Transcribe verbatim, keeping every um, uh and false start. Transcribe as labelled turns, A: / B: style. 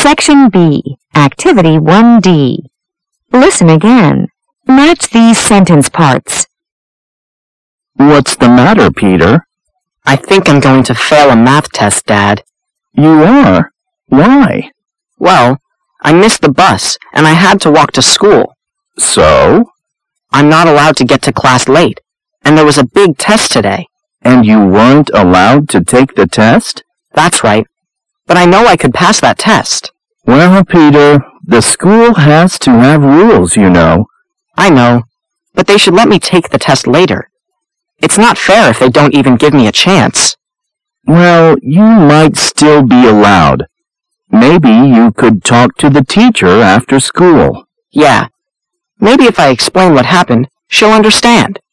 A: Section B, Activity one D. Listen again. Match these sentence parts.
B: What's the matter, Peter?
C: I think I'm going to fail a math test, Dad.
B: You are? Why?
C: Well, I missed the bus, and I had to walk to school.
B: So?
C: I'm not allowed to get to class late, and there was a big test today.
B: And you weren't allowed to take the test?
C: That's right. But I know I could pass that test.
B: Well, Peter, the school has to have rules, you know.
C: I know, but they should let me take the test later. It's not fair if they don't even give me a chance.
B: Well, you might still be allowed. Maybe you could talk to the teacher after school.
C: Yeah. Maybe if I explain what happened, she'll understand.